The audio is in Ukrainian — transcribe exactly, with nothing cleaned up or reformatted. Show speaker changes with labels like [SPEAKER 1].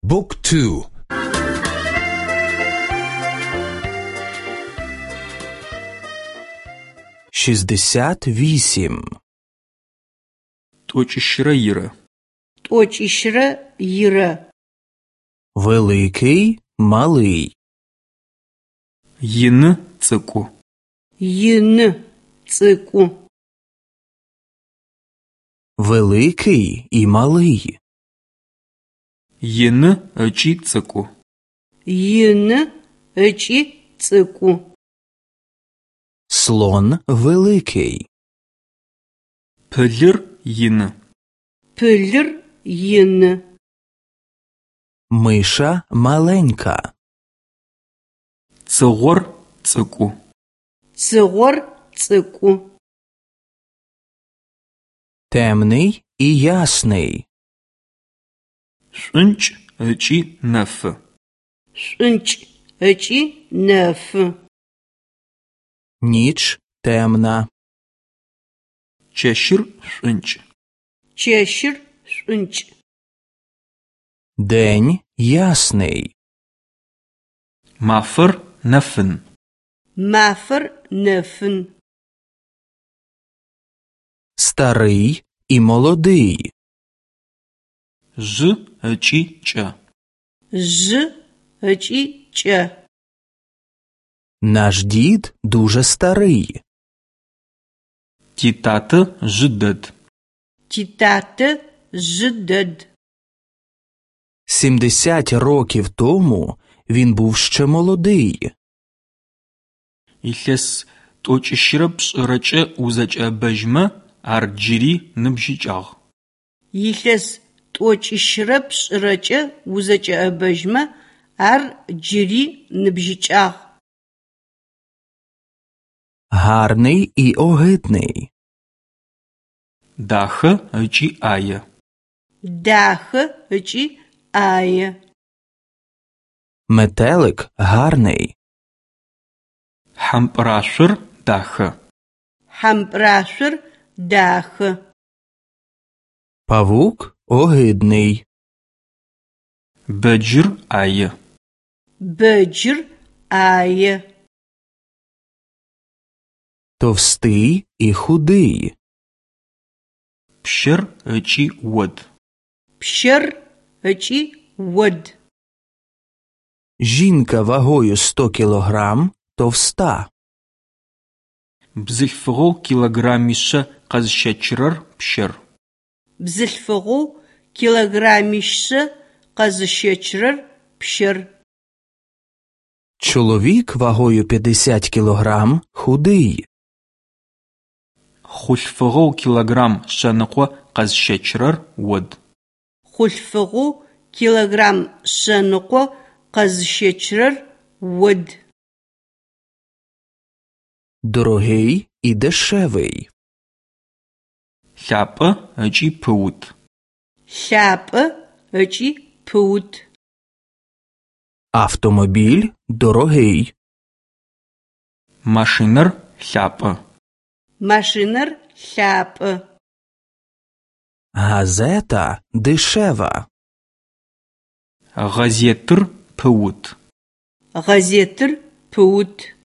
[SPEAKER 1] Book two. шістдесят вісім.
[SPEAKER 2] Точищра Іра.
[SPEAKER 3] Точищра Іра.
[SPEAKER 1] Великий, малий.
[SPEAKER 2] Ін цику.
[SPEAKER 3] Ін цику.
[SPEAKER 1] Великий і малий.
[SPEAKER 2] Ін ичі цику.
[SPEAKER 3] Ін ичі цику.
[SPEAKER 1] Слон великий.
[SPEAKER 2] Пилыр ін.
[SPEAKER 3] Пилыр ін.
[SPEAKER 1] Миша маленька.
[SPEAKER 2] Цигъор цику.
[SPEAKER 3] Цигъор цику.
[SPEAKER 1] Темний і ясний.
[SPEAKER 2] Шӏунч ичі нэфы.
[SPEAKER 3] Шӏунч ичі нэфы.
[SPEAKER 1] Ніч темна.
[SPEAKER 2] Чэщыр шӏунч.
[SPEAKER 3] Чэщыр шӏунч.
[SPEAKER 1] День ясний.
[SPEAKER 2] Мафыр нэфын.
[SPEAKER 3] Мафыр нэфын.
[SPEAKER 1] Старий і молодий.
[SPEAKER 2] Жьы ичі кӏэ.
[SPEAKER 3] Жьы ичі кӏэ.
[SPEAKER 1] Наш дід дуже старий.
[SPEAKER 2] Титаты жьы дэд.
[SPEAKER 3] Титаты жьы дэд.
[SPEAKER 1] Сімдесят років тому він був ще молодий.
[SPEAKER 2] Илъэс тӏокӏищрэ пшӏырэкӏэ узэкӏэбэжьмэ, ар джыри ныбжьыкӏагъ.
[SPEAKER 3] Илъэс тӏокӏищрэ пшӏырэкӏэ узэкӏэбэжьмэ, ар джыри ныбжьыкӏагъ.
[SPEAKER 1] Гарний і огидний.
[SPEAKER 2] Дахэ ыкӏи ӏае.
[SPEAKER 3] Дахэ ыкӏи ӏае.
[SPEAKER 1] Метелик гарний.
[SPEAKER 2] Хьампӏырашъор дахэ.
[SPEAKER 3] Хьампӏырашъор дахэ.
[SPEAKER 1] Павук огидний.
[SPEAKER 2] Бэджыр ӏае.
[SPEAKER 3] Бэджыр ӏае.
[SPEAKER 1] Товстий і худий.
[SPEAKER 2] Пщэр ыкӏи од.
[SPEAKER 3] Пщэр ыкӏи од.
[SPEAKER 1] Жінка вагою сто кілограм товста.
[SPEAKER 2] Бзылъфыгъэу килограммишъэ къэзыщэчырэр пщэр.
[SPEAKER 3] Бзылъфыгъэу килограммишъэ къэзыщэчырэр пщэр.
[SPEAKER 1] Чоловік вагою п'ятдесят кілограм худий.
[SPEAKER 2] Хъулъфыгъэу килограмм шъэныкъо къэзыщэчырэр од.
[SPEAKER 3] Хъулъфыгъэу килограмм шъэныкъо къэзыщэчырэр од.
[SPEAKER 1] Дорогий і дешевий.
[SPEAKER 2] Лъапӏэ ыкӏи пыут.
[SPEAKER 3] Лъапӏэ ыкӏи пыут.
[SPEAKER 1] Автомобіль дорогий.
[SPEAKER 2] Машинэр лъапӏэ.
[SPEAKER 3] Машинэр лъапӏэ.
[SPEAKER 1] Газета дешева.
[SPEAKER 2] Газетыр пыут.
[SPEAKER 3] Газетыр пыут.